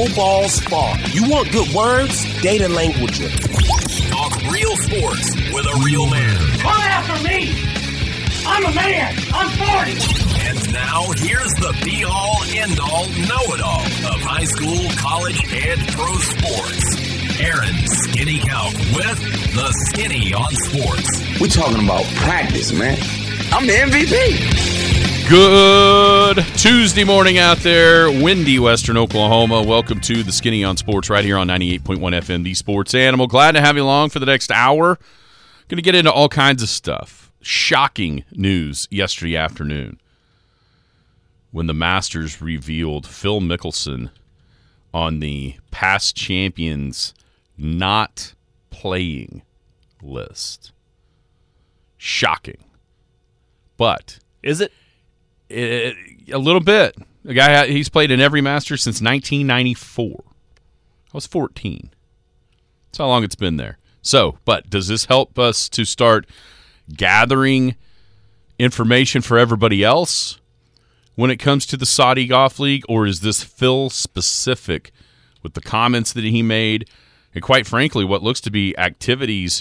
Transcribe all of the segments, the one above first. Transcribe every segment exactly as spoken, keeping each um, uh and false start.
no balls fall. You want good words? Data language. Talk real sports with a real man. Come after me! I'm a man! I'm forty! And now, here's the be-all, end-all, know-it-all of high school, college, and pro sports. Aaron Skinny Count with the Skinny on Sports. We're talking about practice, man. I'm the M V P. Good Tuesday morning out there, windy Western Oklahoma. Welcome to the Skinny on Sports right here on ninety-eight point one F M, the Sports Animal. Glad to have you along for the next hour. Going to get into all kinds of stuff. Shocking news yesterday afternoon when the Masters revealed Phil Mickelson on the past champions not playing list. Shocking. But is it? it a little bit. The guy, he's played in every Masters since nineteen ninety-four. I was fourteen. That's how long it's been there. So, but does this help us to start gathering information for everybody else when it comes to the Saudi Golf League, or is this Phil specific with the comments that he made and, quite frankly, what looks to be activities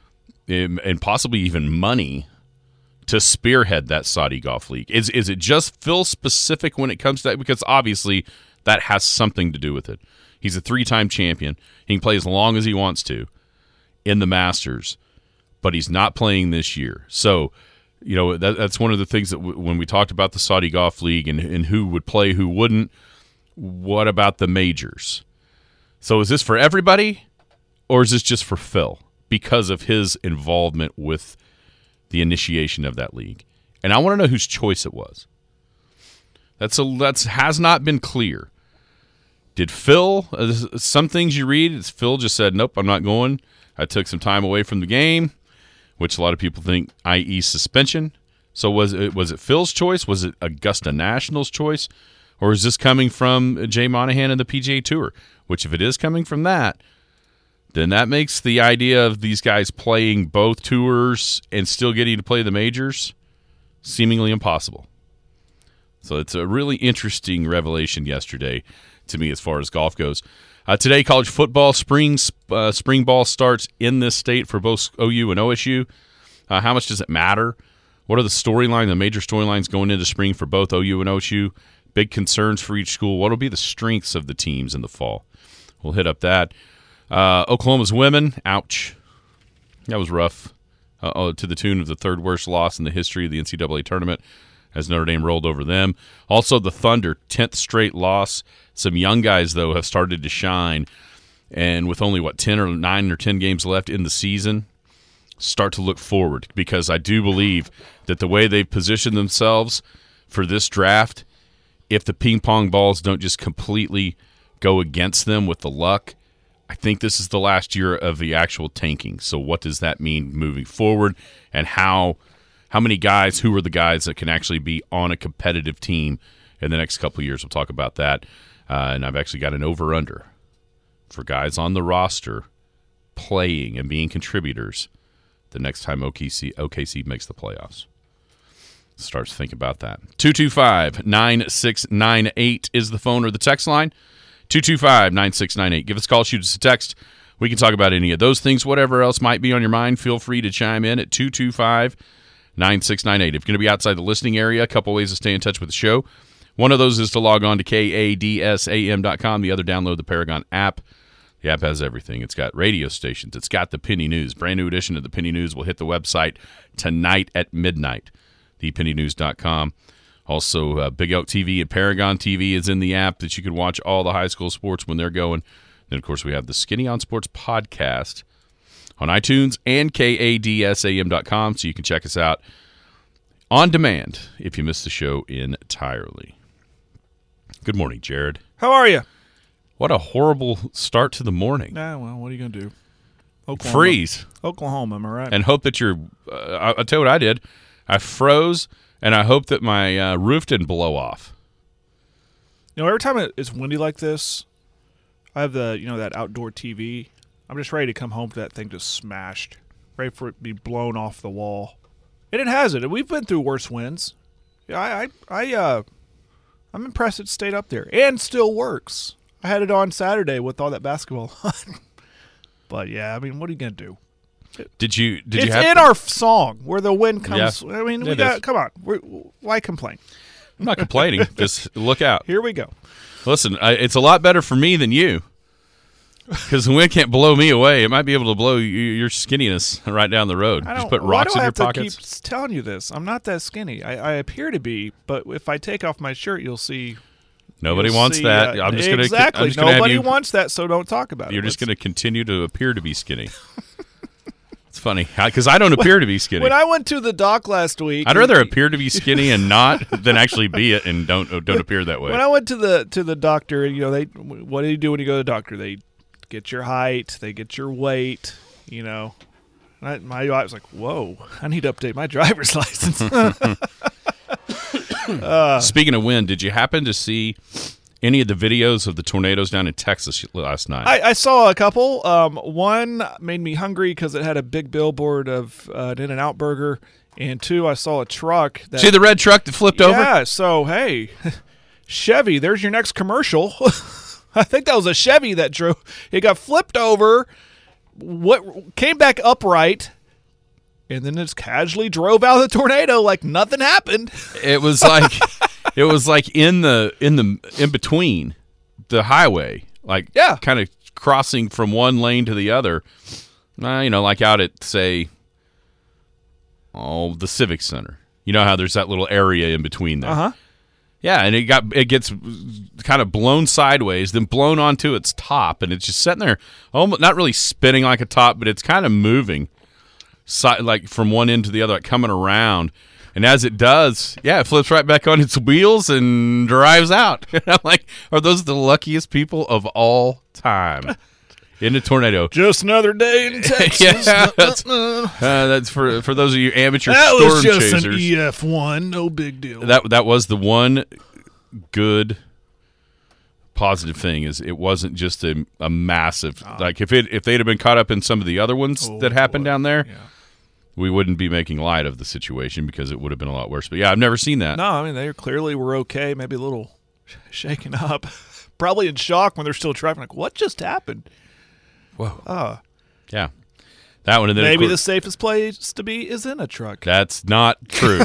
and possibly even money to spearhead that Saudi Golf League? Is is it just Phil specific when it comes to that? Because obviously that has something to do with it. He's a three-time champion. He can play as long as he wants to in the Masters, but he's not playing this year. So, you know, that, that's one of the things that w- when we talked about the Saudi Golf League and, and who would play, who wouldn't, what about the majors? So is this for everybody, or is this just for Phil because of his involvement with the initiation of that league? And I want to know whose choice it was. That's a that's has not been clear. Did Phil, uh, some things you read, it's Phil just said, nope, I'm not going. I took some time away from the game, which a lot of people think, that is suspension. So was it was it Phil's choice? Was it Augusta National's choice? Or is this coming from Jay Monahan and the P G A Tour? Which, if it is coming from that, then that makes the idea of these guys playing both tours and still getting to play the majors seemingly impossible. So it's a really interesting revelation yesterday to me as far as golf goes. Uh, today, college football spring uh, spring ball starts in this state for both O U and O S U. Uh, how much does it matter? What are the storylines, the major storylines going into spring for both O U and O S U? Big concerns for each school. What will be the strengths of the teams in the fall? We'll hit up that. Uh, Oklahoma's women, ouch. That was rough. Uh, to the tune of the third worst loss in the history of the N C double A tournament as Notre Dame rolled over them. Also, the Thunder, tenth straight loss. Some young guys, though, have started to shine. And with only, what, ten or nine or ten games left in the season, start to look forward. Because I do believe that the way they've positioned themselves for this draft, if the ping pong balls don't just completely go against them with the luck, I think this is the last year of the actual tanking. So what does that mean moving forward, and how how many guys, who are the guys that can actually be on a competitive team in the next couple of years? We'll talk about that. Uh, and I've actually got an over-under for guys on the roster playing and being contributors the next time O K C, O K C makes the playoffs. Start to think about that. two two five, nine six nine eight is the phone or the text line. two two five, nine six nine eight. Give us a call, shoot us a text. We can talk about any of those things. Whatever else might be on your mind, feel free to chime in at two two five, nine six nine eight. If you're going to be outside the listening area, a couple ways to stay in touch with the show. One of those is to log on to K A D S A M dot com. The other, download the Paragon app. The app has everything. It's got radio stations. It's got the Penny News. Brand new edition of the Penny News will hit the website tonight at midnight, the penny news dot com. Also, uh, Big Elk T V and Paragon T V is in the app that you can watch all the high school sports when they're going. Then, of course, we have the Skinny on Sports podcast on iTunes and K A D S A M dot com, so you can check us out on demand if you missed the show entirely. Good morning, Jared. How are you? What a horrible start to the morning. Nah, well, what are you going to do? Oklahoma. Freeze. Oklahoma, am I right? And hope that you're uh, – I'll tell you what I did. I froze, and I hope that my uh, roof didn't blow off. You know, every time it's windy like this, I have the, you know, that outdoor T V. I'm just ready to come home to that thing just smashed, ready for it to be blown off the wall. And it hasn't. We've been through worse winds. Yeah, I, I, I, uh, I'm impressed it stayed up there and still works. I had it on Saturday with all that basketball on. But yeah, I mean, what are you gonna do? Did you? Did it's you have in to, our song where the wind comes. Yeah, I mean, we it got. is. Come on, We're, why complain? I'm not complaining. Just look out. Here we go. Listen, I, it's a lot better for me than you. Because the wind can't blow me away. It might be able to blow you, your skinniness right down the road. I Just don't, put rocks why do in I your have to pockets. keep telling you this? I'm not that skinny. I, I appear to be, but if I take off my shirt, you'll see. Nobody you'll wants see, that. uh, I'm just going to. exactly. I'm just gonna have Nobody you, wants that, so don't talk about it. You're just Let's- going to continue to appear to be skinny. It's funny because I don't appear to be skinny. When I went to the dock last week, I'd rather appear to be skinny and not than actually be it and don't don't appear that way. When I went to the to the doctor, you know, they what do you do when you go to the doctor? They get your height, they get your weight, you know. And I, my I was like, whoa, I need to update my driver's license. uh, Speaking of wind, did you happen to see any of the videos of the tornadoes down in Texas last night? I, I saw a couple. Um, one made me hungry because it had a big billboard of uh, an In-N-Out burger, and two, I saw a truck. That, see the red truck that flipped over? Yeah. So hey, Chevy, there's your next commercial. I think that was a Chevy that drove. It got flipped over, what came back upright, and then just casually drove out of the tornado like nothing happened. It was like it was like in the in the in between the highway, like Yeah. kind of crossing from one lane to the other. Uh, you know, like out at say, oh, the Civic Center. You know how there's that little area in between there. Uh huh. Yeah, and it got it gets kind of blown sideways, then blown onto its top, and it's just sitting there, almost not really spinning like a top, but it's kind of moving, si- like from one end to the other, like coming around. And as it does, yeah, it flips right back on its wheels and drives out. And I'm like, are those the luckiest people of all time in a tornado? Just another day in Texas. Yeah, that's, uh, that's for for those of you amateur that storm was just chasers. an E F one, no big deal. That that was the one good positive thing is it wasn't just a, a massive like if it if they'd have been caught up in some of the other ones Oh, that happened boy. down there, Yeah. we wouldn't be making light of the situation because it would have been a lot worse. But yeah, I've never seen that. No, I mean they clearly were okay, maybe a little shaken up, probably in shock when they're still driving. Like, what just happened? Whoa. Oh, Yeah, that one. And then of maybe the course, safest place to be is in a truck. that's not true.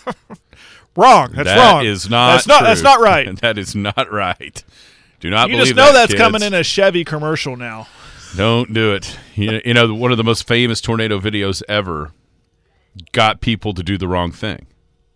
Wrong. That's That wrong. is not. That's not. True. That's not right. That is not right. Do not You believe just know that, that's kids. coming in a Chevy commercial now. Don't do it. You know, you know, one of the most famous tornado videos ever got people to do the wrong thing.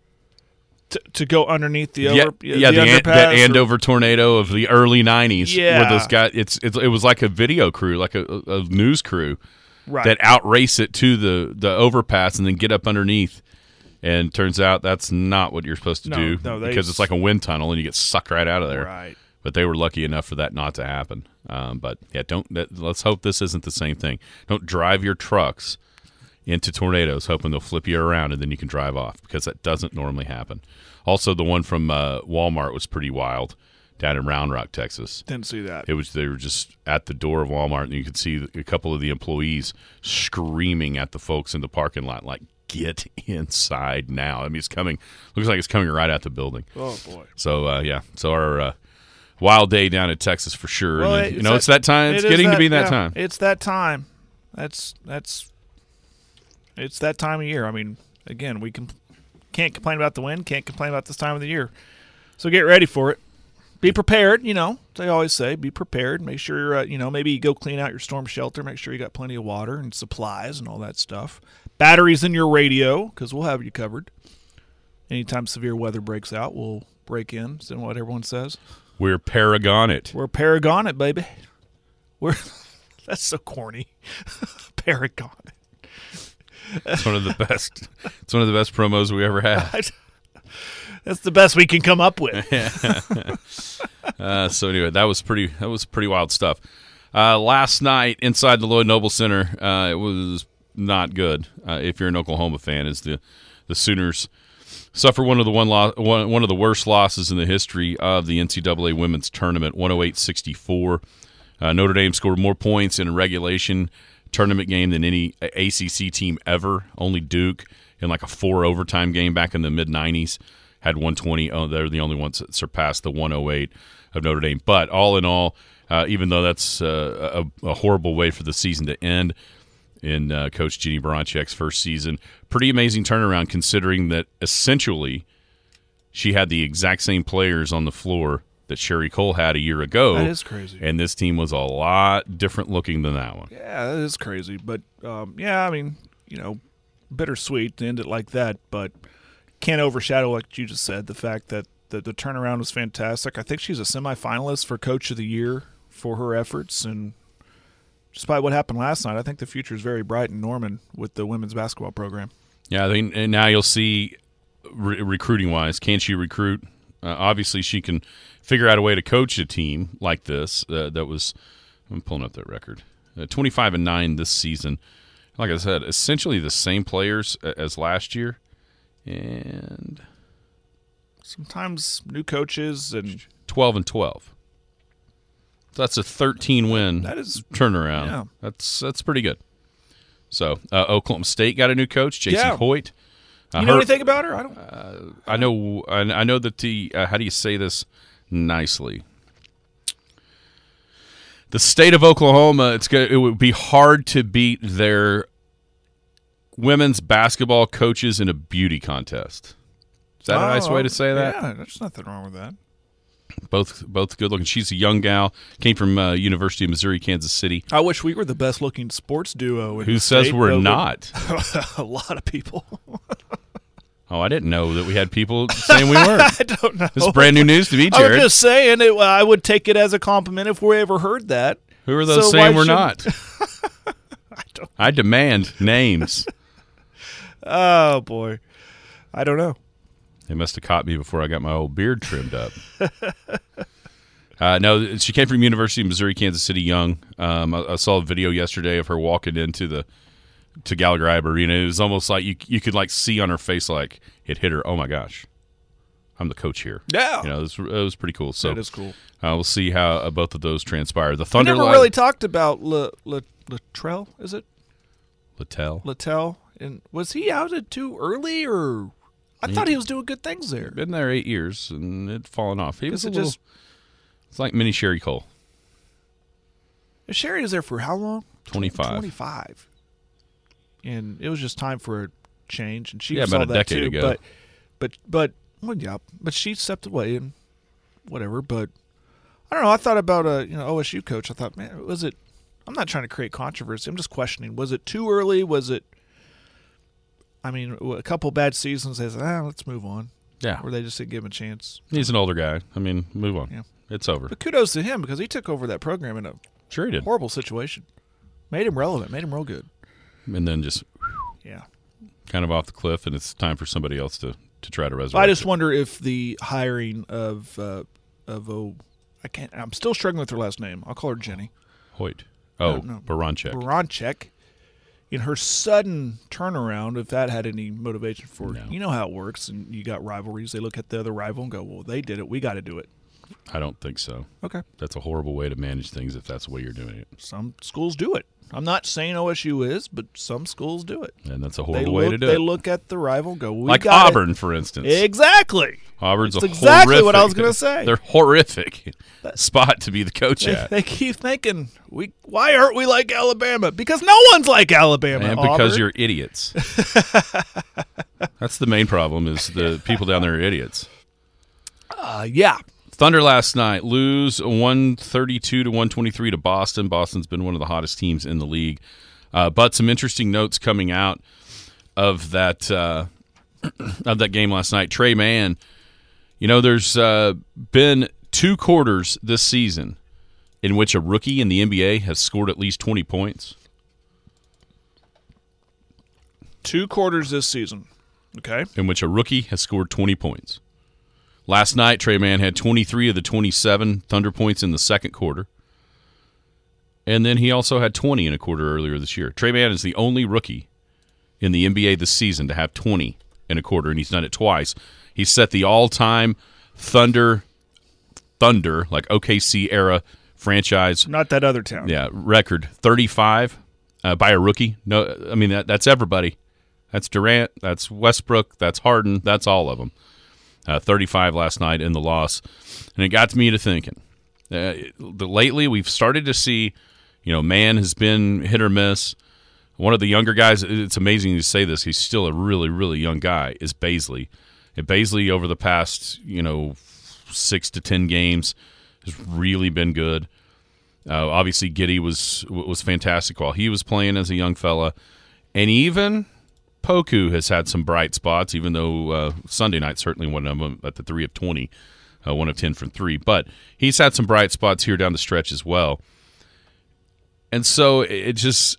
To, to go underneath the over, yeah, the, yeah, the, An- underpass. that or- Andover tornado of the early nineties. Yeah. where those guys, it's, it's it was like a video crew, like a, a news crew right. that outrace it to the the overpass and then get up underneath. And turns out that's not what you're supposed to No, do no, they- because it's like a wind tunnel and you get sucked right out of there. Right. But they were lucky enough for that not to happen. Um, but yeah, don't. That, let's hope this isn't the same thing. Don't drive your trucks into tornadoes hoping they'll flip you around and then you can drive off because that doesn't normally happen. Also, the one from uh, Walmart was pretty wild down in Round Rock, Texas. Didn't see that. It was they were just at the door of Walmart and you could see a couple of the employees screaming at the folks in the parking lot like, "Get inside now!" I mean, it's coming. Looks like it's coming right at the building. Oh boy. So uh, yeah, so our uh, wild day down in Texas for sure. Well, and, it's you know, that- it's that time. It's it is getting to be that yeah, time. It's that time. That's that's. It's that time of year. I mean, again, we can can't complain about the wind. Can't complain about this time of the year. So get ready for it. Be prepared. You know, they always say, be prepared. Make sure uh, you know. Maybe you go clean out your storm shelter. Make sure you got plenty of water and supplies and all that stuff. Batteries in your radio because we'll have you covered. Anytime severe weather breaks out, we'll break in. Is that what everyone says? We're Paragon it. We're Paragon it, baby. We're that's so corny. Paragon it. It's one of the best. It's one of the best promos we ever had. That's the best we can come up with. Uh, so anyway, that was pretty. That was pretty wild stuff. Uh, last night inside the Lloyd Noble Center, uh, it was not good. Uh, if you're an Oklahoma fan, as the the Sooners suffer one of the one, lo- one one of the worst losses in the history of the N C double A women's tournament, one oh eight sixty-four. Uh, Notre Dame scored more points in a regulation tournament game than any A C C team ever. Only Duke in like a four overtime game back in the mid nineties had one twenty. Oh, they're the only ones that surpassed the one oh eight. of Notre Dame. But all in all, uh, even though that's uh, a, a horrible way for the season to end in uh, Coach Jennie Baranczyk's first season, pretty amazing turnaround considering that essentially she had the exact same players on the floor that Sherry Cole had a year ago. That is crazy. And this team was a lot different looking than that one. Yeah, that is crazy. But, um, yeah, I mean, you know, bittersweet to end it like that, but can't overshadow, like you just said, the fact that the, the turnaround was fantastic. I think she's a semifinalist for Coach of the Year for her efforts, and despite what happened last night, I think the future is very bright in Norman with the women's basketball program. Yeah, I mean, and now you'll see re- recruiting-wise, can she recruit? Uh, obviously, she can figure out a way to coach a team like this. Uh, that was, I'm pulling up that record, uh, twenty-five and nine this season. Like I said, essentially the same players as last year, and sometimes new coaches and twelve and twelve. So that's a thirteen win that is turnaround. Yeah. That's that's pretty good. So uh, Oklahoma State got a new coach, Jason Yeah. Hoyt. Uh, you know her, anything about her? I don't. Uh, I know. I I know that the. Uh, how do you say this nicely? The state of Oklahoma. It's gonna. It would be hard to beat their women's basketball coaches in a beauty contest. Is that oh, a nice way to say that? Yeah, there's nothing wrong with that. Both both good looking. She's a young gal. Came from uh, University of Missouri, Kansas City. I wish we were the best looking sports duo. In Who the says state, we're but not? A lot of people. Oh, I didn't know that we had people saying we weren't. I don't know. This is brand new news to me, I Jared. was just saying it. I would take it as a compliment if we ever heard that. Who are those So saying why we're shouldn't- not? I don't. I demand names. Oh boy, I don't know. They must have caught me before I got my old beard trimmed up. uh, no, she came from University of Missouri, Kansas City, young. Um, I, I saw a video yesterday of her walking into the to Gallagher Ibe Arena. It was almost like you you could like see on her face like it hit her. Oh my gosh, I'm the coach here. Yeah, you know, it was, it was pretty cool. So that is cool. Uh, we'll see how uh, both of those transpire. The We Thunder never line- really talked about Le, Le, Latrell. Is it Littell. Littell? And was he outed too early, or I He- thought he was doing good things there? Been there eight years and it fallen off. He was a it little. just- It's like mini Sherry Cole. Sherry was there for how long? twenty-five. Twenty-five. And it was just time for a change, and she Yeah, saw about a that decade too. ago. But, but, but, well, yeah, but she stepped away and whatever. But I don't know. I thought about a you know O S U coach. I thought, man, was it? I'm not trying to create controversy. I'm just questioning. Was it too early? Was it? I mean, a couple bad seasons. They said, ah, let's move on. Yeah. Or they just didn't give him a chance. He's an older guy. I mean, move on. Yeah. It's over. But kudos to him because he took over that program in a Sure he did. horrible situation. Made him relevant. Made him real good. And then just Yeah. kind of off the cliff, and it's time for somebody else to, to try to resurrect I just it. wonder if the hiring of uh, of oh, I can't. I'm still struggling with her last name. I'll call her Jenny Hoyt. Oh, No, no. Baranczyk. Baranczyk. In her sudden turnaround, if that had any motivation for No. it, you know how it works, and you got rivalries. They look at the other rival and go, "Well, they did it. We got to do it." I don't think so. Okay. That's a horrible way to manage things if that's the way you're doing it. Some schools do it. I'm not saying O S U is, but some schools do it. And that's a They horrible look, way to do they it. look at the rival, and go, "We like got Auburn, for instance. It. Exactly. Auburn's That's a exactly horrific, what I was gonna say. They're horrific spot to be the coach They, at. they keep thinking, "We why aren't we like Alabama?" Because no one's like Alabama. And because Auburn. you're idiots. That's the main problem is the people down there are idiots. uh, yeah. Thunder last night lose one thirty-two to one twenty-three to Boston. Boston's been one of the hottest teams in the league. Uh, but some interesting notes coming out of that uh, of that game last night. Trey Mann, you know, there's uh, been two quarters this season in which a rookie in the N B A has scored at least twenty points. Two quarters this season. Okay. In which a rookie has scored twenty points. Last night, Trey Mann had twenty-three of the twenty-seven Thunder points in the second quarter. And then he also had twenty in a quarter earlier this year. Trey Mann is the only rookie in the N B A this season to have twenty in a quarter, and he's done it twice. He set the all-time Thunder, Thunder, like O K C era franchise, Not that other town. yeah, record thirty-five uh, by a rookie. No, I mean that, that's everybody. That's Durant. That's Westbrook. That's Harden. That's all of them. uh, thirty-five last night in the loss. And it got me to thinking. Uh, the, lately, we've started to see, you know, man has been hit or miss. One of the younger guys, it's amazing to say this, he's still a really, really young guy, is Baisley. And Baisley, over the past, you know, six to ten games, has really been good. Uh, obviously, Giddey was was fantastic while he was playing as a young fella. And even Poku has had some bright spots, even though uh, Sunday night certainly one of them at the three of twenty, uh, one of ten from three. But he's had some bright spots here down the stretch as well. And so it just...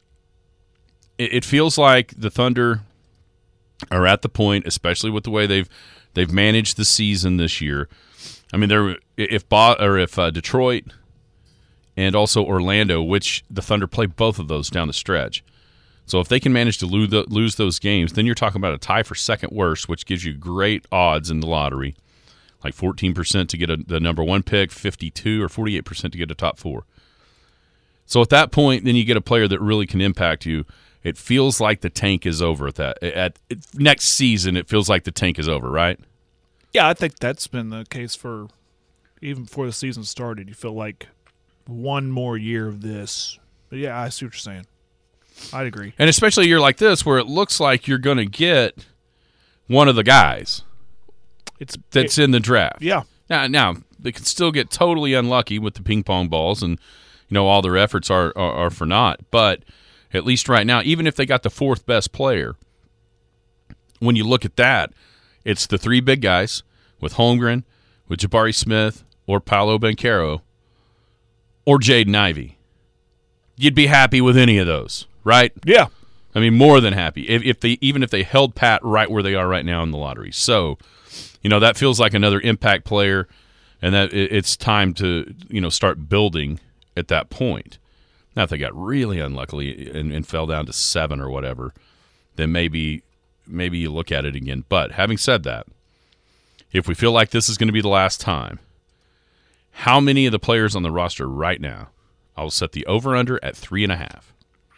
It feels like the Thunder are at the point, especially with the way they've they've managed the season this year. I mean, they're if Bo, or if uh, Detroit and also Orlando, which the Thunder play both of those down the stretch. So if they can manage to lose, the, lose those games, then you're talking about a tie for second worst, which gives you great odds in the lottery, like fourteen percent to get a, the number one pick, fifty-two or forty-eight percent to get a top four. So at that point, then you get a player that really can impact you. It feels like the tank is over at that. At, at next season, it feels like the tank is over, right? Yeah, I think that's been the case for even before the season started. You feel like one more year of this. But yeah, I see what you're saying. I'd agree. And especially a year like this where it looks like you're going to get one of the guys it's that's it, in the draft. Yeah. Now, now, they can still get totally unlucky with the ping pong balls and, you know, all their efforts are, are, are for naught. But at least right now, even if they got the fourth best player, when you look at that, it's the three big guys with Holmgren, with Jabari Smith, or Paolo Banchero, or Jaden Ivey. You'd be happy with any of those, right? Yeah. I mean, more than happy. If, if they even if they held pat right where they are right now in the lottery. So, you know, that feels like another impact player, and that it, it's time to, you know, start building at that point. Now, if they got really unlucky and, and fell down to seven or whatever, then maybe maybe you look at it again. But having said that, if we feel like this is going to be the last time, how many of the players on the roster right now, I'll set the over-under at three and a half.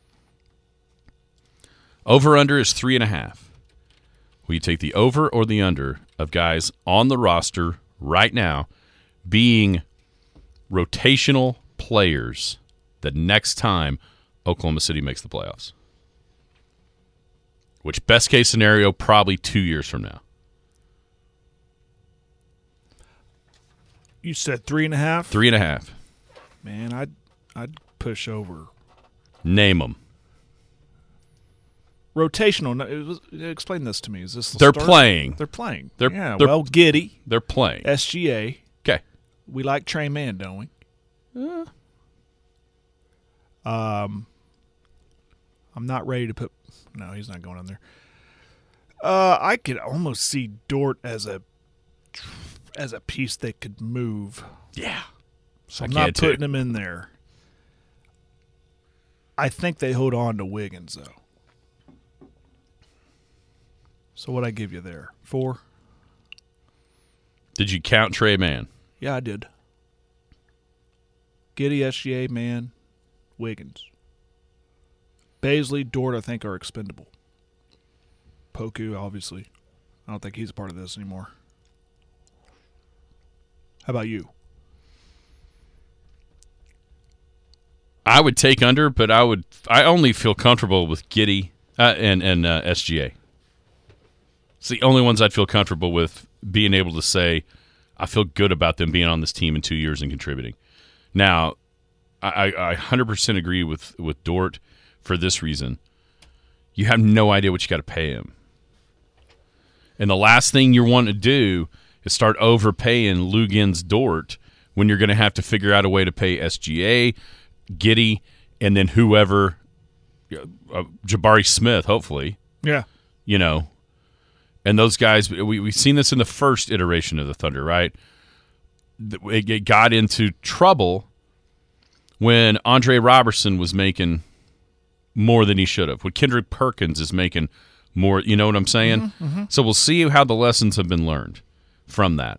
Over-under is three and a half. Will you take the over or the under of guys on the roster right now being rotational players the next time Oklahoma City makes the playoffs? Which, best case scenario, probably two years from now. You said three and a half? Three and a half. Man, I'd, I'd push over. Name them. Rotational. no, it was- Explain this to me. Is this the They're start? playing. They're playing. They're- yeah, they're- well, Giddey, They're playing. S G A. Okay. We like Trey Mann, don't we? Uh. Um, I'm not ready to put. No, he's not going on there. Uh, I could almost see Dort as a as a piece that could move. Yeah. So I I'm not can too. putting him in there. I think they hold on to Wiggins though. So what I give you there? Four? Did you count Trey Mann? Yeah, I did. Giddey, S G A, Mann, Wiggins. Baisley, Dort, I think, are expendable. Poku, obviously. I don't think he's a part of this anymore. How about you? I would take under, but I would. I only feel comfortable with Giddey uh, and and uh, S G A. It's the only ones I'd feel comfortable with being able to say I feel good about them being on this team in two years and contributing. Now, I, I one hundred percent agree with, with Dort for this reason. You have no idea what you got to pay him. And the last thing you want to do is start overpaying Luguentz Dort when you're going to have to figure out a way to pay S G A, Giddey, and then whoever, uh, Jabari Smith, hopefully. Yeah. You know, and those guys, we, we've seen this in the first iteration of the Thunder, right? It, it got into trouble when Andre Robertson was making more than he should have. When Kendrick Perkins is making more, you know what I'm saying? Mm-hmm, mm-hmm. So we'll see how the lessons have been learned from that.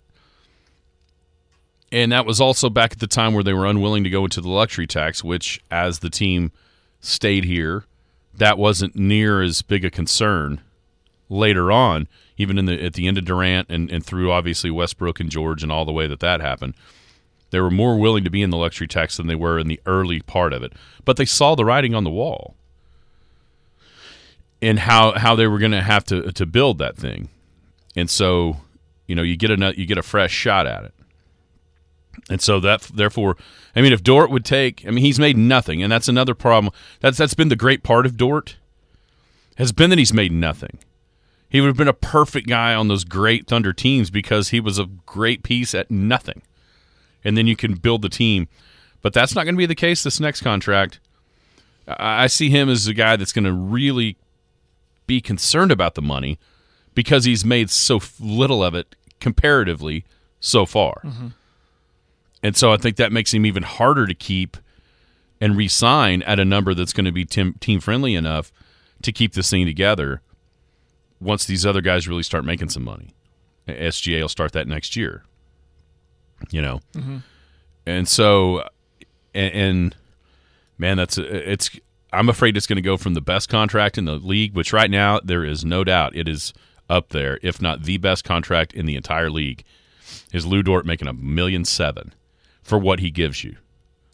And that was also back at the time where they were unwilling to go into the luxury tax, which, as the team stayed here, that wasn't near as big a concern later on, even in the at the end of Durant and, and through obviously Westbrook and George and all the way that that happened, they were more willing to be in the luxury tax than they were in the early part of it. But they saw the writing on the wall and how how they were going to have to to build that thing. And so, you know, you get a you get a fresh shot at it. And so that therefore, I mean, if Dort would take, I mean, he's made nothing, and that's another problem. That's that's been the great part of Dort, has been that he's made nothing. He would have been a perfect guy on those great Thunder teams because he was a great piece at nothing. And then you can build the team. But that's not going to be the case this next contract. I see him as a guy that's going to really be concerned about the money because he's made so little of it comparatively so far. Mm-hmm. And so I think that makes him even harder to keep and re-sign at a number that's going to be team, team-friendly enough to keep this thing together once these other guys really start making some money. S G A will start that next year. You know? Mm-hmm. And so, and, and man, that's it's. I'm afraid it's going to go from the best contract in the league, which right now there is no doubt it is up there, if not the best contract in the entire league, is Lou Dort making a million seven for what he gives you.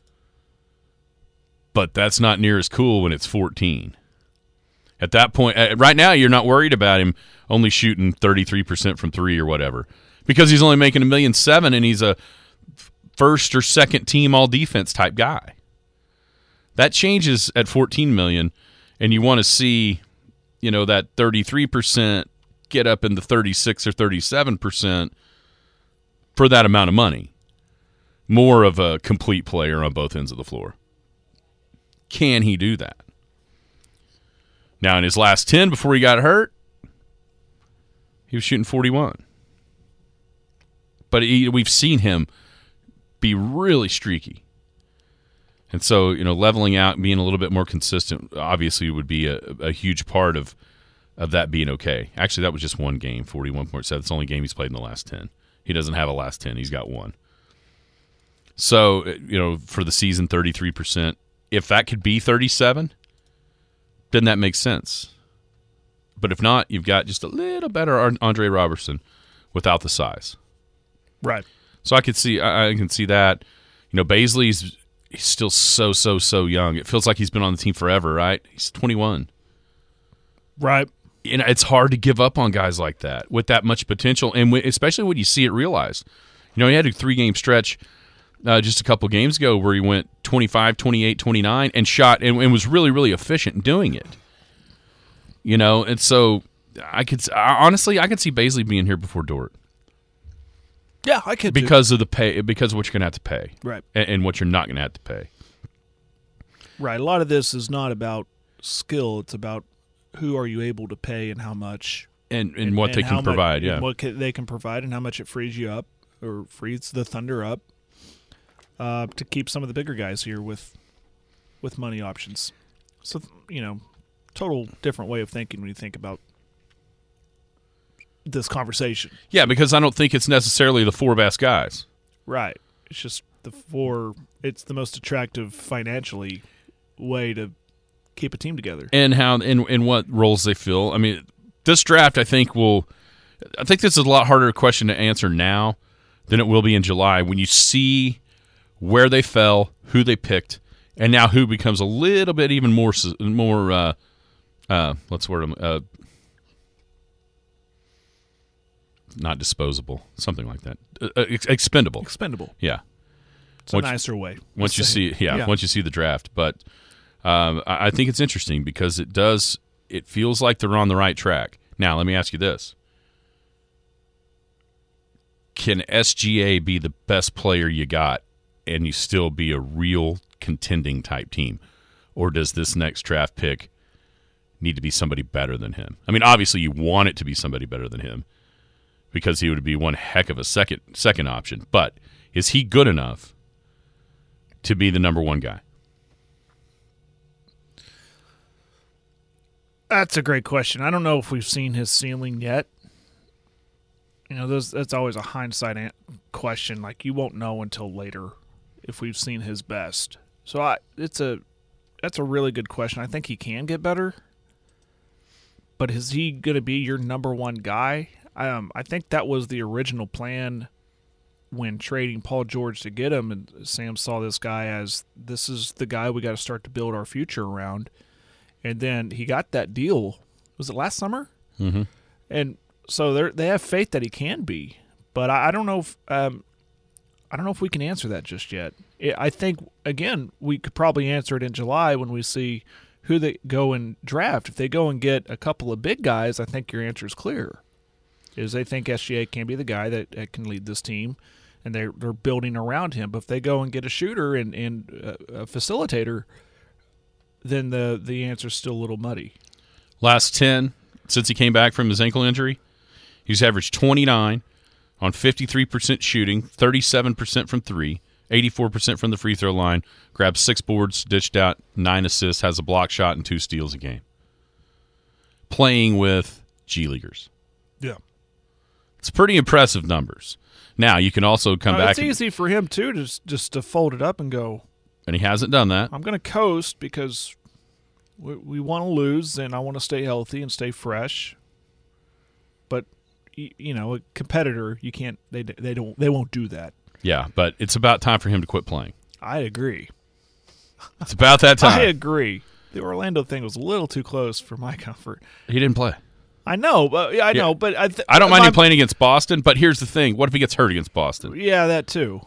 But that's not near as cool when it's fourteen. At that point, right now, you're not worried about him only shooting thirty-three percent from three or whatever because he's only making a million seven and he's a first or second team all defense type guy. That changes at fourteen million, and you want to see, you know, that thirty-three percent get up into thirty-six or thirty-seven percent for that amount of money. More of a complete player on both ends of the floor. Can he do that? Now, in his last ten before he got hurt, he was shooting forty-one. But he, we've seen him be really streaky. And so, you know, leveling out and being a little bit more consistent obviously would be a, a huge part of, of that being okay. Actually, that was just one game, forty-one point seven. It's the only game he's played in the last ten. He doesn't have a last ten. He's got one. So, you know, for the season, thirty-three percent. If that could be thirty-seven, then that makes sense. But if not, you've got just a little better Andre Robertson without the size. Right. So I could see, I, I can see that. You know, Bazley's he's still so, so, so young. It feels like he's been on the team forever, right? He's twenty-one. Right. And it's hard to give up on guys like that with that much potential, and when, especially when you see it realized. You know, he had a three-game stretch uh, just a couple games ago where he went twenty-five, twenty-eight, twenty-nine and shot and, and was really, really efficient in doing it. You know, and so I could honestly, I could see Bazley being here before Dort. Yeah, I could because too. of the pay, because of what you're going to have to pay, right, and, and what you're not going to have to pay. Right. A lot of this is not about skill; it's about who are you able to pay and how much, and and, and what and they can provide. Much, yeah, what can, they can provide and how much it frees you up or frees the Thunder up uh, to keep some of the bigger guys here with with money options. So you know, total different way of thinking when you think about this conversation. Yeah, because I don't think it's necessarily the four best guys. Right. It's just the four. It's the most attractive financially way to keep a team together. And how and in what roles they fill. I mean, this draft I think will I think this is a lot harder question to answer now than it will be in July when you see where they fell, who they picked, and now who becomes a little bit even more more uh uh what's the word uh not disposable, something like that. Uh, ex- expendable. Expendable. Yeah. It's once, a nicer way. Once you see, yeah, yeah, once you see the draft. But um, I, I think it's interesting because it does, it feels like they're on the right track. Now, let me ask you this. Can S G A be the best player you got and you still be a real contending type team? Or does this next draft pick need to be somebody better than him? I mean, obviously you want it to be somebody better than him, because he would be one heck of a second second option. But is he good enough to be the number one guy? That's a great question. I don't know if we've seen his ceiling yet. You know, those, that's always a hindsight question. Like, you won't know until later if we've seen his best. So I, it's a that's a really good question. I think he can get better. but is he going to be your number one guy? Um, I think that was the original plan when trading Paul George to get him, and Sam saw this guy as this is the guy we got to start to build our future around. And then he got that deal. Was it last summer? Mm-hmm. And so they they have faith that he can be, but I, I don't know if um, I don't know if we can answer that just yet. It, I think again we could probably answer it in July when we see who they go and draft. If they go and get a couple of big guys, I think your answer is clear. Is they think S G A can be the guy that, that can lead this team, and they're they're building around him. But if they go and get a shooter and, and a, a facilitator, then the the answer's still a little muddy. Last ten since he came back from his ankle injury, he's averaged twenty-nine on fifty-three percent shooting, thirty-seven percent from three, eighty-four percent from the free throw line, grabbed six boards, dished out nine assists, has a block shot and two steals a game. Playing with G Leaguers. Yeah. It's pretty impressive numbers. Now, you can also come no, back. It's easy for him, too, to just, just to fold it up and go. And he hasn't done that. I'm going to coast because we, we want to lose, and I want to stay healthy and stay fresh. But, you know, a competitor, you can't, they, they don't, they won't do that. Yeah, but it's about time for him to quit playing. I agree. It's about that time. I agree. The Orlando thing was a little too close for my comfort. He didn't play. I know, but yeah, I Yeah. know, but I, th- I don't mind my, him playing against Boston, but here's the thing. What if he gets hurt against Boston? Yeah, that too.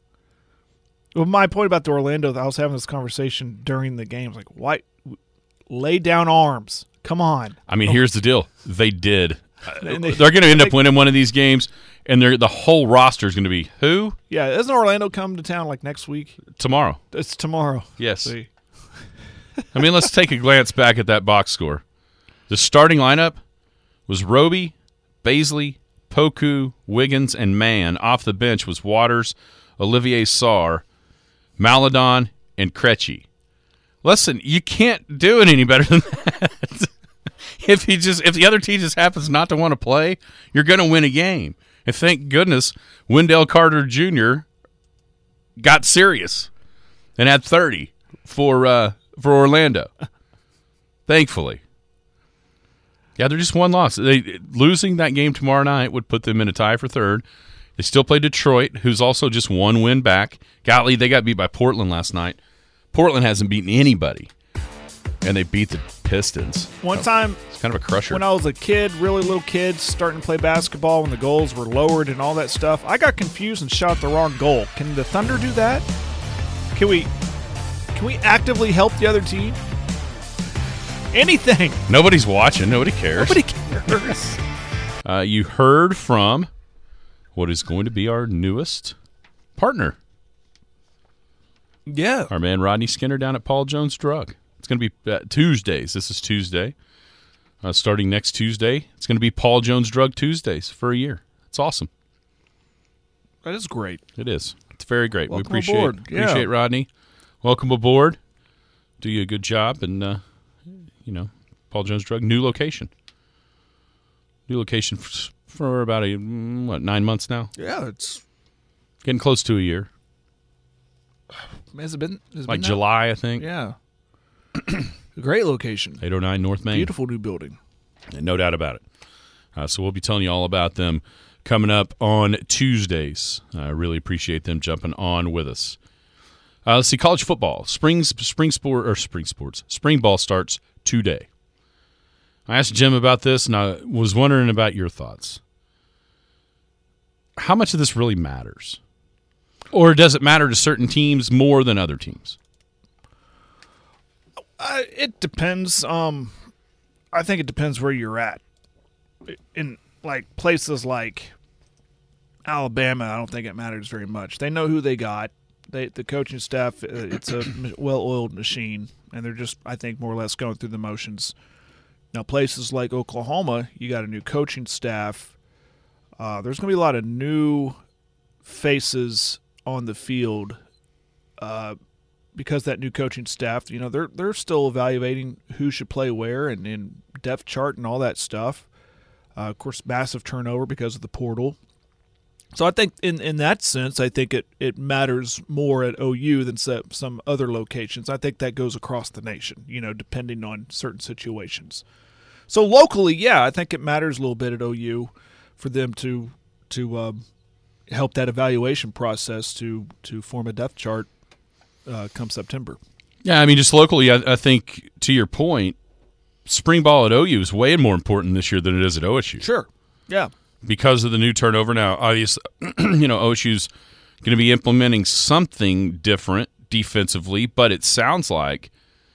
Well, my point about the Orlando, I was having this conversation during the game. I was like, why? Lay down arms. Come on. I mean, here's the deal. They did. And they- They're going to end up they- winning one of these games, and they're, the whole roster is going to be who? Yeah, doesn't Orlando come to town like next week? Tomorrow. It's tomorrow. Yes. See. I mean, let's take a glance back at that box score. The starting lineup was Roby, Baisley, Poku, Wiggins, and Mann. Off the bench was Waters, Olivier Sarr, Maladon, and Krejci. Listen, you can't do it any better than that. if he just if the other team just happens not to want to play, you're going to win a game. And thank goodness Wendell Carter Junior got serious and had thirty for uh, for Orlando. Thankfully. Yeah, they're just one loss. They losing that game tomorrow night would put them in a tie for third. They still play Detroit, who's also just one win back. Golly, they got beat by Portland last night. Portland hasn't beaten anybody, and they beat the Pistons. One time, It's kind of a crusher. when I was a kid, really little kid, starting to play basketball when the goals were lowered and all that stuff, I got confused and shot the wrong goal. Can the Thunder do that? Can we can we actively help the other team? Anything. Nobody's watching. Nobody cares. Nobody cares. Uh, you heard from what is going to be our newest partner, Yeah. our man Rodney Skinner down at Paul Jones Drug. It's going to be uh, Tuesdays. This is Tuesday. Uh, starting next Tuesday, it's going to be Paul Jones Drug Tuesdays for a year. It's awesome. That is great. It is. It's very great. Welcome we appreciate aboard. Yeah. appreciate Rodney. Welcome aboard. Do you a good job, and uh, you know, Paul Jones Drug, new location. New location for, for about a mm, what nine months now. Yeah, it's Getting close to a year. has it been has it Like been July, I think. that? Yeah. Great location. eight oh nine North Main. Beautiful new building. No doubt about it. Uh, so we'll be telling you all about them coming up on Tuesdays. I really appreciate them jumping on with us. Uh, let's see, college football. Spring, spring sport or spring sports. Spring ball starts today. I asked Jim about this, and I was wondering about your thoughts. How much of this really matters? Or does it matter to certain teams more than other teams? Uh, it depends. Um, I think it depends where you're at. In like places like Alabama, I don't think it matters very much. They know who they got. They the coaching staff. Uh, it's a well-oiled machine, and they're just, I think, more or less going through the motions. Now, places like Oklahoma, you got a new coaching staff. Uh, there's going to be a lot of new faces on the field. Uh, because that new coaching staff, you know, they're they're still evaluating who should play where and, and depth chart and all that stuff. Uh, of course, massive turnover because of the portal. So I think in, in that sense, I think it, it matters more at O U than some, some other locations. I think that goes across the nation, you know, depending on certain situations. So locally, yeah, I think it matters a little bit at O U for them to to um, help that evaluation process to to form a depth chart uh, come September. Yeah, I mean, just locally, I, I think to your point, spring ball at O U is way more important this year than it is at O S U. Sure. Yeah. Because of the new turnover. Now, obviously, you know, O S U's going to be implementing something different defensively, but it sounds like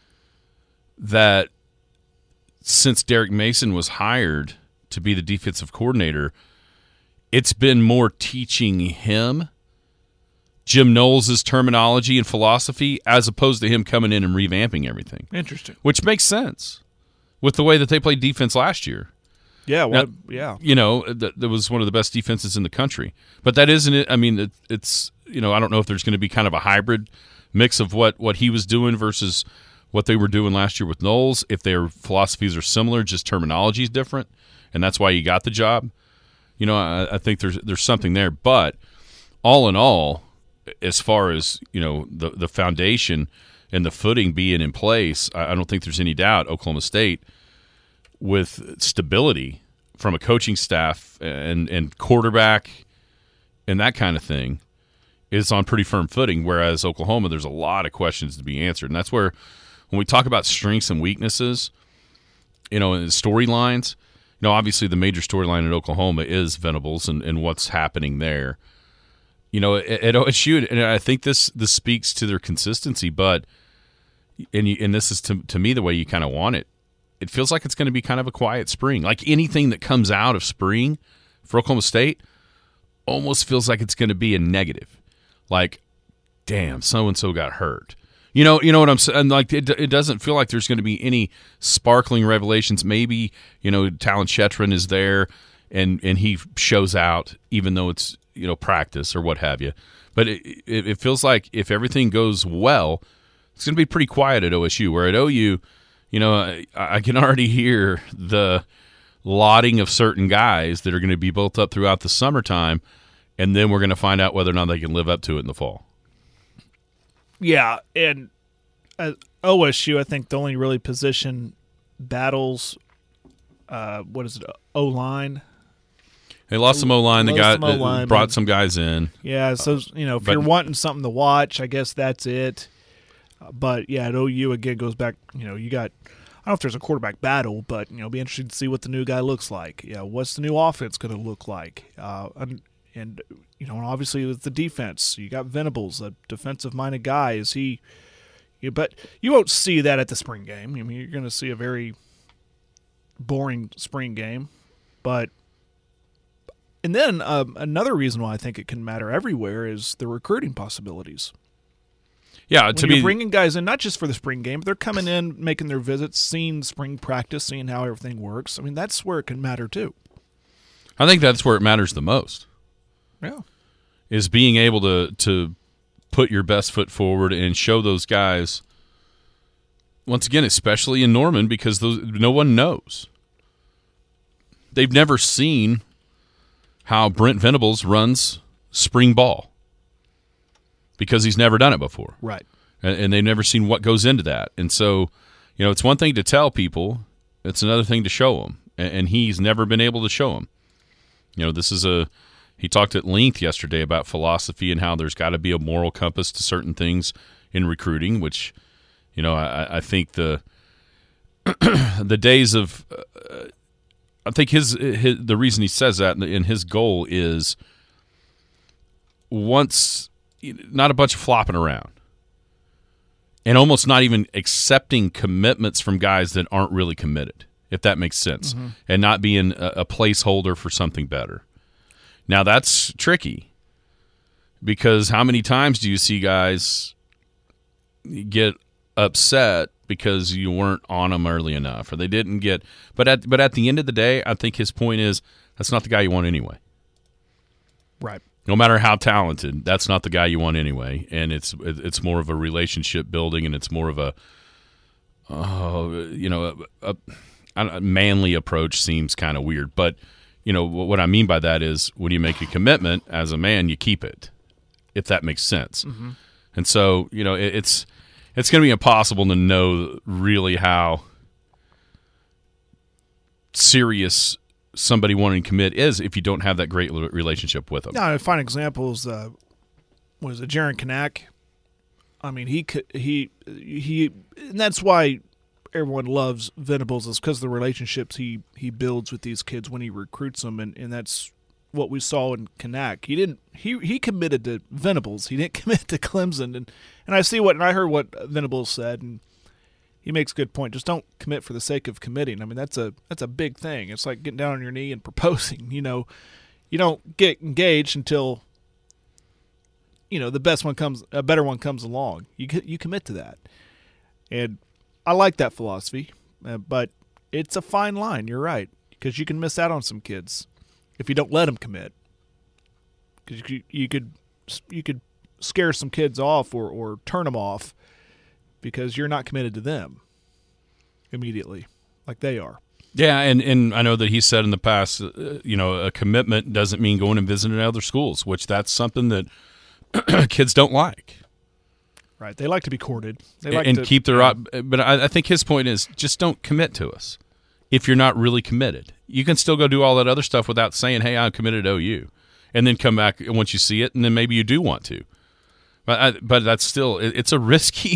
that since Derek Mason was hired to be the defensive coordinator, it's been more teaching him Jim Knowles' terminology and philosophy as opposed to him coming in and revamping everything. Interesting. Which makes sense with the way that they played defense last year. Yeah, well, now, yeah. You know, that, that was one of the best defenses in the country. But that isn't it. I mean, it, it's, you know, I don't know if there's going to be kind of a hybrid mix of what, what he was doing versus what they were doing last year with Knowles. If their philosophies are similar, just terminology is different, and that's why you got the job. You know, I, I think there's there's something there. But all in all, as far as, you know, the, the foundation and the footing being in place, I, I don't think there's any doubt Oklahoma State, with stability from a coaching staff and, and quarterback and that kind of thing, is on pretty firm footing, whereas Oklahoma, there's a lot of questions to be answered. And that's where, when we talk about strengths and weaknesses, you know, and storylines, you know, obviously the major storyline in Oklahoma is Venables and, and what's happening there. You know, at, at O S U, and I think this this speaks to their consistency, but, and, you, and this is to, to me the way you kind of want it, it feels like it's going to be kind of a quiet spring. Like anything that comes out of spring for Oklahoma State almost feels like it's going to be a negative. Like, damn, so-and-so got hurt. You know, you know what I'm saying? Like, it, it doesn't feel like there's going to be any sparkling revelations. Maybe, you know, Talon Shetron is there and, and he shows out, even though it's, you know, practice or what have you. But it, it, it feels like if everything goes well, it's going to be pretty quiet at O S U. Where at O U, you know, I, I can already hear the lauding of certain guys that are going to be built up throughout the summertime, and then we're going to find out whether or not they can live up to it in the fall. Yeah, and at O S U, I think the only really position battles, uh, what is it, O-line? They lost some O-line. They got O-line, brought but, some guys in. Yeah, so, you know, if but, you're wanting something to watch, I guess that's it. Uh, but, yeah, at O U, again, goes back, you know, you got – I don't know if there's a quarterback battle, but, you know, it'll be interesting to see what the new guy looks like. Yeah, what's the new offense going to look like? Uh, and, and, you know, and obviously with the defense, you got Venables, a defensive-minded guy. Is he – but you won't see that at the spring game. I mean, you're going to see a very boring spring game. But – and then um, another reason why I think it can matter everywhere is the recruiting possibilities. Yeah, when to you're me, bringing guys in, not just for the spring game, but they're coming in, making their visits, seeing spring practice, seeing how everything works. I mean, that's where it can matter too. I think that's where it matters the most. Yeah, is being able to to put your best foot forward and show those guys. Once again, especially in Norman, because those, no one knows. They've never seen how Brent Venables runs spring ball, because he's never done it before. Right. And, and they've never seen what goes into that. And so, you know, it's one thing to tell people, it's another thing to show them. And, and he's never been able to show them. You know, this is a, he talked at length yesterday about philosophy and how there's got to be a moral compass to certain things in recruiting, which, you know, I, I think the, the days of, uh, I think his, his, the reason he says that and his goal is once, not a bunch of flopping around and almost not even accepting commitments from guys that aren't really committed, if that makes sense, mm-hmm. and not being a, a placeholder for something better. Now that's tricky, because how many times do you see guys get upset because you weren't on them early enough or they didn't get, but at, but at the end of the day, I think his point is that's not the guy you want anyway. Right. No matter how talented, that's not the guy you want anyway, and it's it's more of a relationship building, and it's more of a, uh, you know, a, a, a manly approach seems kind of weird. But, you know, what I mean by that is when you make a commitment as a man, you keep it, if that makes sense. Mm-hmm. And so, you know, it, it's it's going to be impossible to know really how serious somebody wanting to commit is if you don't have that great relationship with them. No, I find examples. Uh, was it Jaron Kanak? I mean, he could, he he, and that's why everyone loves Venables, is because of the relationships he, he builds with these kids when he recruits them, and, and that's what we saw in Kanak. He didn't he he committed to Venables. He didn't commit to Clemson, and and I see what and I heard what Venables said, and he makes a good point. Just don't commit for the sake of committing. I mean, that's a that's a big thing. It's like getting down on your knee and proposing. You know, you don't get engaged until, you know, the best one comes, a better one comes along. You you commit to that, and I like that philosophy, uh, but it's a fine line. You're right, because you can miss out on some kids if you don't let them commit. Because you, you could you could scare some kids off or, or turn them off because you're not committed to them immediately like they are. Yeah, and, and I know that he said in the past, uh, you know, a commitment doesn't mean going and visiting other schools, which that's something that kids don't like. Right. They like to be courted. They like and to keep their op- – but I, I think his point is just don't commit to us if you're not really committed. You can still go do all that other stuff without saying, hey, I'm committed to O U, and then come back once you see it, and then maybe you do want to. But I, but that's still – it's a risky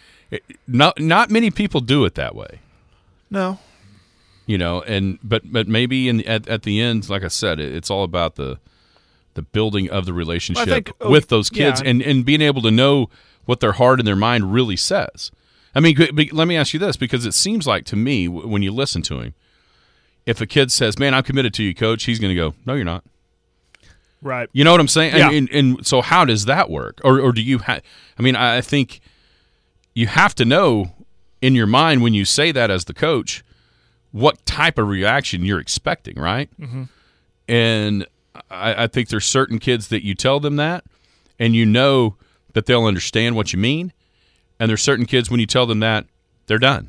– not not many people do it that way. No. You know, and but but maybe in at at the end, like I said, it, it's all about the the building of the relationship think, oh, with those kids, yeah. and, and being able to know what their heart and their mind really says. I mean, let me ask you this, because it seems like to me when you listen to him, if a kid says, "Man, I'm committed to you, Coach," he's going to go, "No, you're not." Right. You know what I'm saying? Yeah. And, and, and so how does that work? Or or do you have? I mean, I think you have to know in your mind when you say that as the coach what type of reaction you're expecting, right? Mm-hmm. And I, I think there's certain kids that you tell them that, and you know that they'll understand what you mean. And there's certain kids when you tell them that, they're done.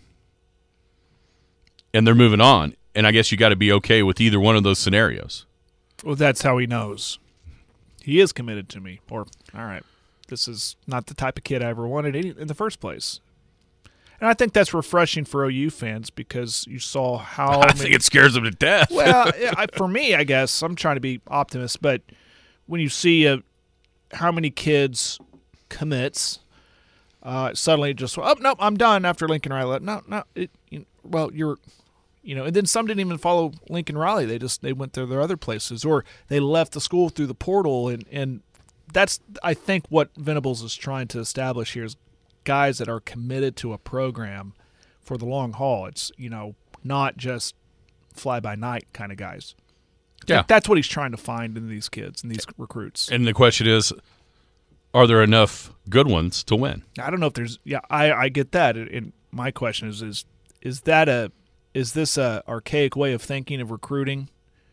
And they're moving on. And I guess you got to be okay with either one of those scenarios. Well, that's how he knows. He is committed to me. Or, all right, this is not the type of kid I ever wanted in the first place. And I think that's refreshing for O U fans because you saw how I many, think it scares them to death. well, yeah, I, for me, I guess I'm trying to be optimist, but when you see a, how many kids commits, uh, suddenly just oh no, I'm done after Lincoln Riley. No, no, it, you, well you're, you know, and then some didn't even follow Lincoln Riley. They just they went to their other places or they left the school through the portal, and and that's I think what Venables is trying to establish here is guys that are committed to a program for the long haul. It's, you know, not just fly-by-night kind of guys. Yeah. Like that's what he's trying to find in these kids and these recruits. And the question is, are there enough good ones to win? I don't know if there's – yeah, I, I get that. And my question is, is is that a – is this a archaic way of thinking of recruiting?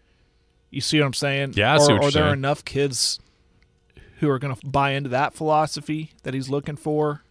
You see what I'm saying? Yeah, I or, see what Are you're there saying. enough kids who are going to buy into that philosophy that he's looking for?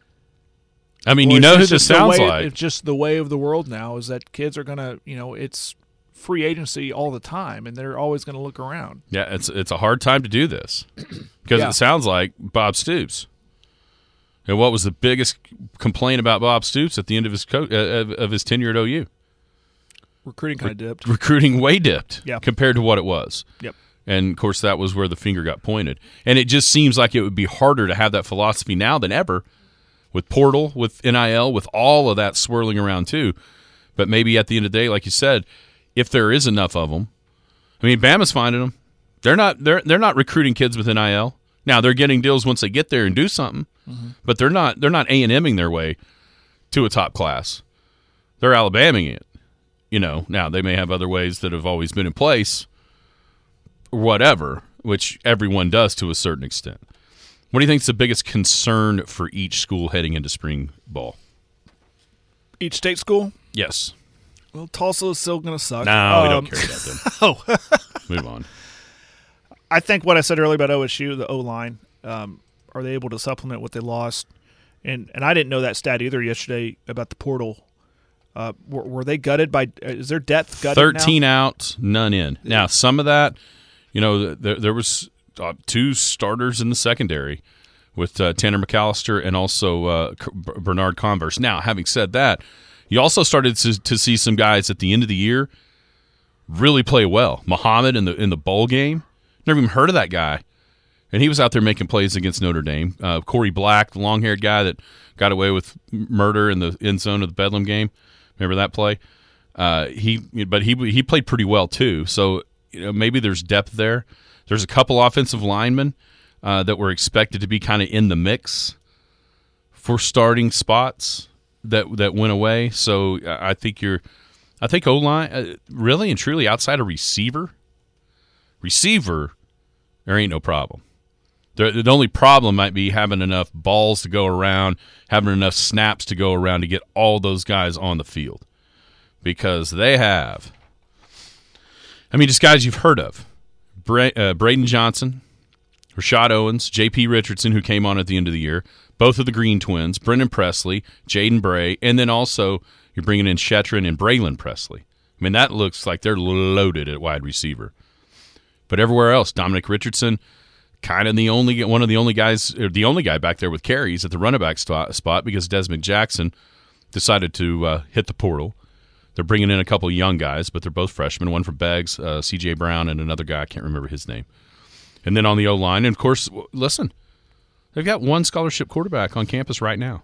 I mean, Or you is know who this this just the sounds way- like. It's just the way of the world now is that kids are going to, you know, it's free agency all the time, and they're always going to look around. Yeah, it's it's a hard time to do this because Yeah. it sounds like Bob Stoops. And what was the biggest complaint about Bob Stoops at the end of his co- uh, of, of his tenure at O U? Recruiting kind of dipped. Recruiting way dipped Yeah. compared to what it was. Yep. And, of course, that was where the finger got pointed. And it just seems like it would be harder to have that philosophy now than ever with portal, with N I L, with all of that swirling around too. But maybe at the end of the day, like you said, if there is enough of them, I mean, Bama's finding them. They're not they're they're not recruiting kids with N I L. Now they're getting deals once they get there and do something, mm-hmm. but they're not they're not A and M-ing their way to a top class. They're Alabaming it. You know, now they may have other ways that have always been in place, or whatever, which everyone does to a certain extent. What do you think is the biggest concern for each school heading into spring ball? Each state school? Yes. Well, Tulsa is still going to suck. No, we Um, don't care about them. Oh. Move on. I think what I said earlier about O S U, the O-line, um, are they able to supplement what they lost? And and I didn't know that stat either yesterday about the portal. Uh, were, were they gutted by – is their depth gutted thirteen now? out, none in. Now, some of that, you know, there, there was uh, two starters in the secondary with uh, Tanner McAllister and also uh, C- Bernard Converse. Now, having said that, you also started to, to see some guys at the end of the year really play well. Muhammad in the in the bowl game, never even heard of that guy, and he was out there making plays against Notre Dame. Uh, Corey Black, the long-haired guy that got away with murder in the end zone of the Bedlam game. Remember that play? Uh, he, but he he played pretty well too. So you know, maybe there's depth there. There's a couple offensive linemen uh, that were expected to be kind of in the mix for starting spots that that went away. So I think you're, I think O-line uh, really and truly outside of receiver, receiver, there ain't no problem. The, the only problem might be having enough balls to go around, having enough snaps to go around to get all those guys on the field, because they have. I mean, just guys you've heard of: Bra- uh, Braden Johnson, Rashad Owens, J P Richardson, who came on at the end of the year. Both of the Green twins, Brendan Presley, Jaden Bray, and then also you're bringing in Shetron and Braylon Presley. I mean, that looks like they're loaded at wide receiver. But everywhere else, Dominic Richardson, kind of the only one of the only guys, or the only guy back there with carries at the running back spot because Desmond Jackson decided to uh, hit the portal. They're bringing in a couple of young guys, but they're both freshmen. One from Beggs, uh, C J Brown, and another guy I can't remember his name. And then on the O-line, and of course, listen. They've got one scholarship quarterback on campus right now.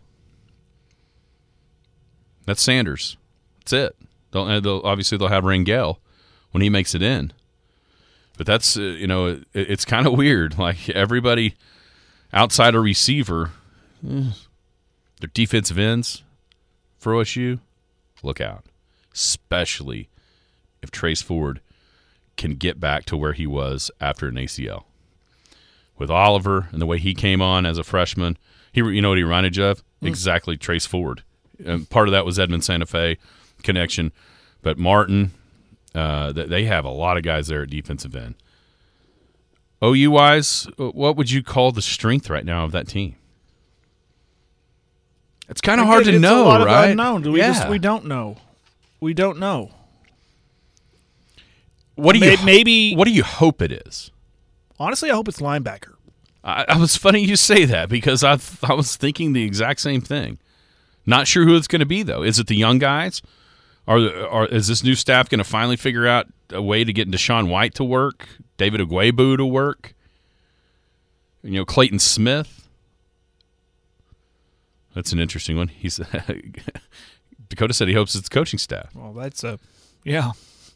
That's Sanders. That's it. They'll, they'll, obviously, they'll have Rangel when he makes it in. But that's, uh, you know, it, it's kind of weird. Like, everybody outside a receiver, eh, their defensive ends for O S U, look out. Especially if Trace Ford can get back to where he was after an A C L. With Oliver and the way he came on as a freshman, he you know what he reminded you of? Mm. Exactly, Trace Ford. And part of that was Edmond Santa Fe connection. But Martin, uh, they have a lot of guys there at defensive end. O U-wise, what would you call the strength right now of that team? It's kind of hard to it's know, a lot right? Of unknown. We yeah. just we don't know. We don't know. What do maybe, you maybe? What do you hope it is? Honestly, I hope it's linebacker. I, I was funny you say that because I I was thinking the exact same thing. Not sure who it's going to be though. Is it the young guys? Or, or is this new staff going to finally figure out a way to get Deshaun White to work, David Agwebu to work? You know, Clayton Smith. That's an interesting one. He's Dakota said he hopes it's the coaching staff. Well, that's a yeah.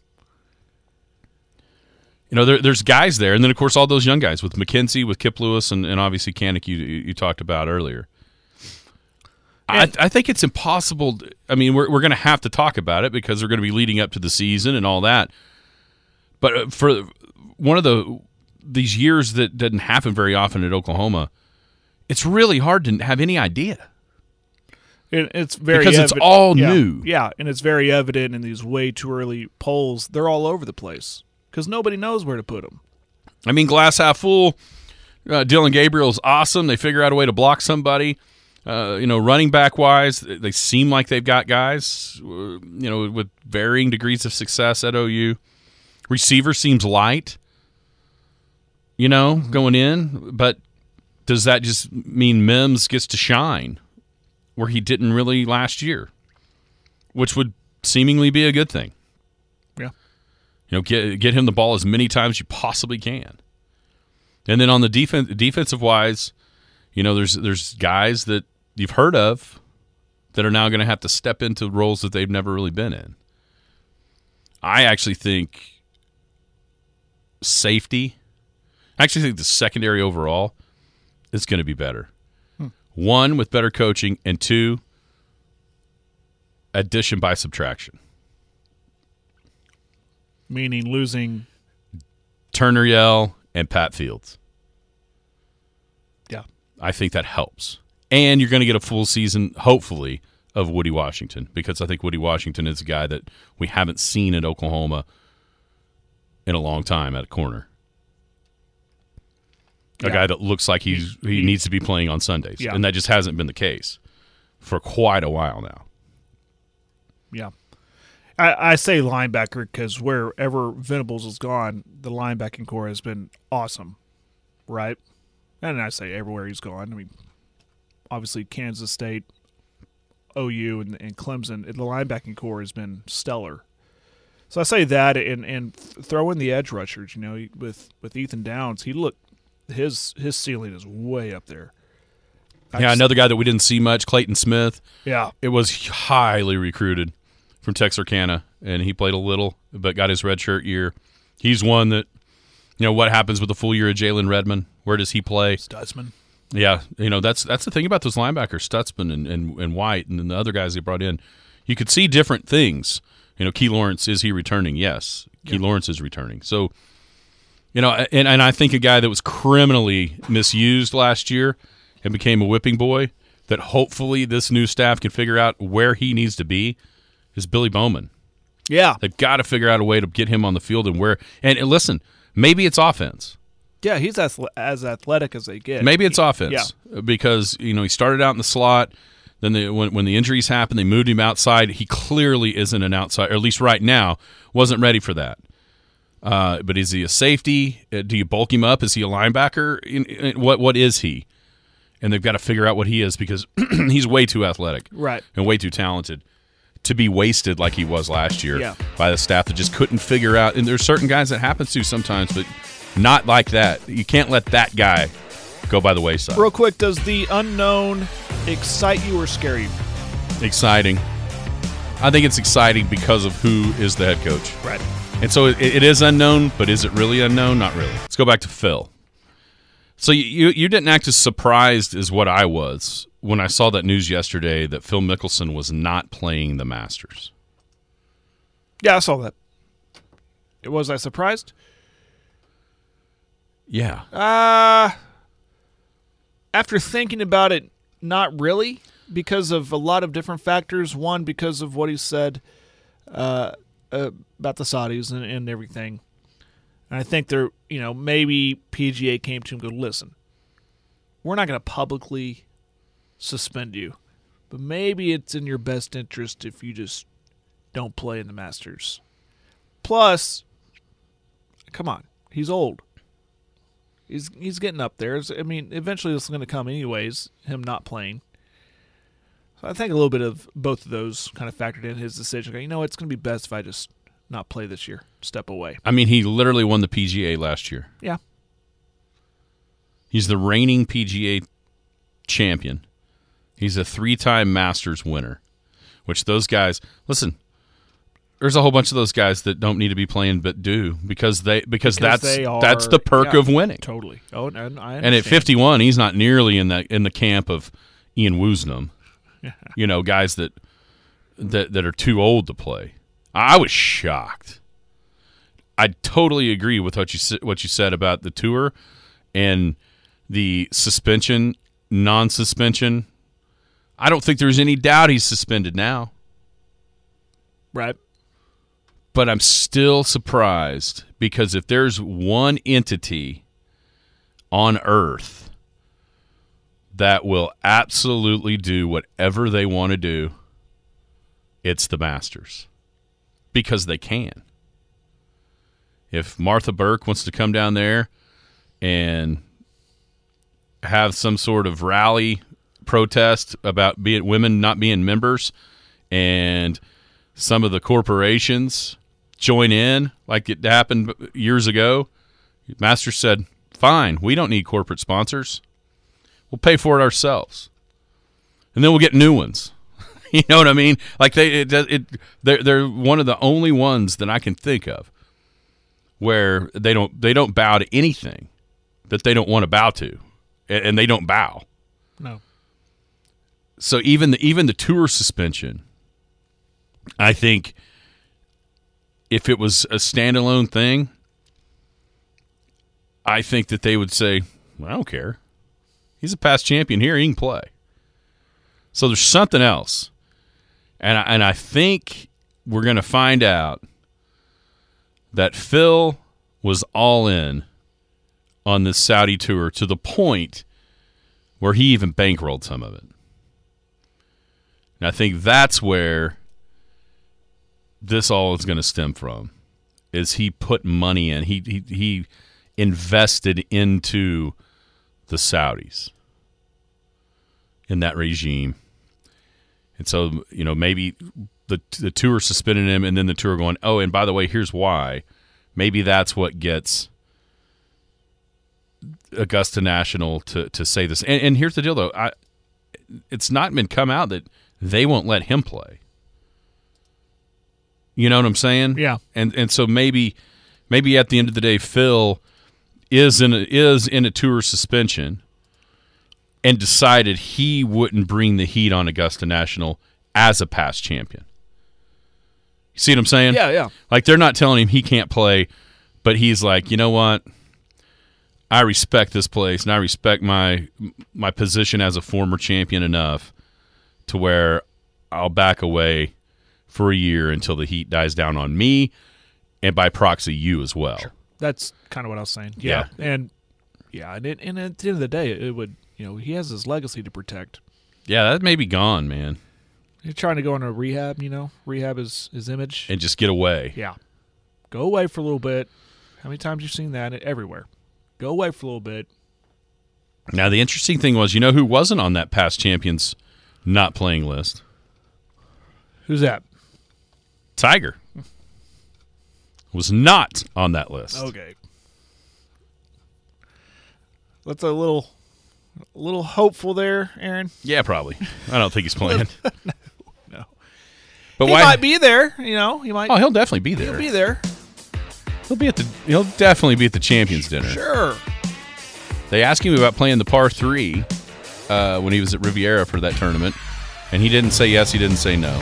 You know, there, there's guys there, and then, of course, all those young guys with McKenzie, with Kip Lewis, and, and obviously Kanik you, you talked about earlier. I, I think it's impossible. To, I mean, we're, we're going to have to talk about it because they're going to be leading up to the season and all that. But for one of the these years that doesn't happen very often at Oklahoma, it's really hard to have any idea. It, it's very because it's evi- all yeah, new. Yeah, and it's very evident in these way too early polls. They're all over the place. Because nobody knows where to put them. I mean, glass half full. Uh, Dylan Gabriel's awesome. They figure out a way to block somebody. Uh, you know, running back wise, they seem like they've got guys. Uh, you know, with varying degrees of success at O U. Receiver seems light. You know, mm-hmm. going in, but does that just mean Mims gets to shine where he didn't really last year, which would seemingly be a good thing. You know, get get him the ball as many times as you possibly can. And then on the defense, defensive wise, you know, there's there's guys that you've heard of that are now going to have to step into roles that they've never really been in. I actually think safety, I actually think the secondary overall is going to be better. Hmm. One, with better coaching, and two, addition by subtraction. Meaning losing Turner Yell and Pat Fields. Yeah. I think that helps. And you're going to get a full season, hopefully, of Woody Washington, because I think Woody Washington is a guy that we haven't seen at Oklahoma in a long time at a corner. A yeah. guy that looks like he's he, he needs to be playing on Sundays. Yeah. And that just hasn't been the case for quite a while now. Yeah. I, I say linebacker because wherever Venables has gone, the linebacking core has been awesome, right? And I say everywhere he's gone. I mean, obviously Kansas State, O U, and, and Clemson, the linebacking core has been stellar. So I say that, and and throw in the edge rushers. You know, with with Ethan Downs, he looked his his ceiling is way up there. I yeah, just, another guy that we didn't see much, Clayton Smith. Yeah, it was highly recruited from Texarkana, and he played a little, but got his redshirt year. He's one that, you know, what happens with the full year of Jalen Redmond? Where does he play? Stutzman. Yeah, you know, that's that's the thing about those linebackers, Stutzman and, and, and White, and then the other guys they brought in. You could see different things. You know, Key Lawrence, is he returning? Yes, Key yeah. Lawrence is returning. So, you know, and, and I think a guy that was criminally misused last year and became a whipping boy, that hopefully this new staff can figure out where he needs to be, is Billy Bowman. Yeah. They've got to figure out a way to get him on the field and where – and, and listen, maybe it's offense. Yeah, he's as, as athletic as they get. Maybe it's he, offense yeah. because, you know, he started out in the slot. Then they, when, when the injuries happened, they moved him outside. He clearly isn't an outside, or at least right now, wasn't ready for that. Uh, but is he a safety? Uh, do you bulk him up? Is he a linebacker? In, in, what What is he? And they've got to figure out what he is because he's way too athletic right. and way too talented to be wasted like he was last year yeah. by the staff that just couldn't figure out. And there's certain guys that happens to sometimes, but not like that. You can't let that guy go by the wayside. Real quick, does the unknown excite you or scare you? Exciting. I think it's exciting because of who is the head coach. Right. And so it, it is unknown, but is it really unknown? Not really. Let's go back to Phil. So you you didn't act as surprised as what I was when I saw that news yesterday that Phil Mickelson was not playing the Masters. Yeah, I saw that. Was I surprised? Yeah. Uh, after thinking about it, not really, because of a lot of different factors. One, because of what he said uh, uh, about the Saudis and, and everything. And I think they're, you know, maybe P G A came to him and go, listen, we're not going to publicly suspend you, but maybe it's in your best interest if you just don't play in the Masters. Plus, come on, he's old. He's he's getting up there. I mean, eventually this is going to come anyways, him not playing. So I think a little bit of both of those kind of factored in his decision. You know, it's going to be best if I just not play this year, step away. I mean, he literally won the P G A last year. Yeah. He's the reigning P G A champion. He's a three-time Masters winner, which those guys, listen, there's a whole bunch of those guys that don't need to be playing but do because they because, because that's they are, that's the perk yeah, of winning. Totally. Oh, and I understand. And at fifty-one, he's not nearly in the in the camp of Ian Woosnam. You know, guys that that that are too old to play. I was shocked. I totally agree with what you what you said about the tour and the suspension, non-suspension. I don't think there's any doubt he's suspended now. Right. But I'm still surprised because if there's one entity on earth that will absolutely do whatever they want to do, it's the Masters. Because they can. If Martha Burke wants to come down there and have some sort of rally protest about being women not being members, and some of the corporations join in like it happened years ago, Masters said, fine, we don't need corporate sponsors. We'll pay for it ourselves. And then we'll get new ones. You know what I mean? Like they, it, it, they're they're one of the only ones that I can think of where they don't they don't bow to anything that they don't want to bow to, and, and they don't bow. No. So even the even the tour suspension, I think, if it was a standalone thing, I think that they would say, well, I don't care. He's a past champion here. He can play. So there's something else. And I, and I think we're going to find out that Phil was all in on this Saudi tour to the point where he even bankrolled some of it. And I think that's where this all is going to stem from, is he put money in. He, he, he invested into the Saudis in that regime. And so, you know, maybe the the tour suspending him, and then the tour going, oh, and by the way, here's why. Maybe that's what gets Augusta National to, to say this. And, and here's the deal, though. I, it's not been come out that they won't let him play. You know what I'm saying? Yeah. And and so maybe maybe at the end of the day, Phil is in a, is in a tour suspension and decided he wouldn't bring the heat on Augusta National as a past champion. You see what I'm saying? Yeah, yeah. Like, they're not telling him he can't play, but he's like, you know what? I respect this place, and I respect my my position as a former champion enough to where I'll back away for a year until the heat dies down on me, and by proxy, you as well. Sure. That's kind of what I was saying. Yeah, Yeah. and yeah, and, it, and at the end of the day, it would, you know, he has his legacy to protect. Yeah, that may be gone, man, He's trying to go into rehab, you know, rehab his his image. and just get away. Yeah, go away for a little bit. How many times you've seen that everywhere? Go away for a little bit. Now, the interesting thing was, you know who wasn't on that past champions not playing list? Who's that? Tiger was not on that list. Okay. That's a little, a little hopeful there, Aaron. Yeah, probably. I don't think he's playing. No. But He why? might be there. You know, he might. Oh, he'll definitely be there. he'll be there. He'll be at the. He'll definitely be at the champions dinner. Sure. They asked him about playing the par three uh, when he was at Riviera for that tournament, and he didn't say yes. He didn't say no.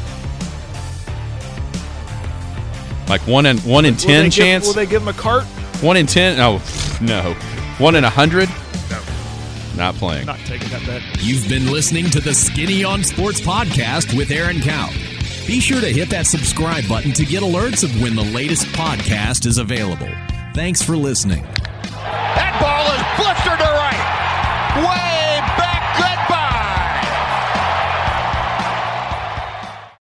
Like one in one in Will ten they give- chance. will they give him a cart? One in ten? Oh, no. One in a hundred? No. Not playing. Not taking that bet. You've been listening to the Skinny on Sports podcast with Aaron Cow. Be sure to hit that subscribe button to get alerts of when the latest podcast is available. Thanks for listening.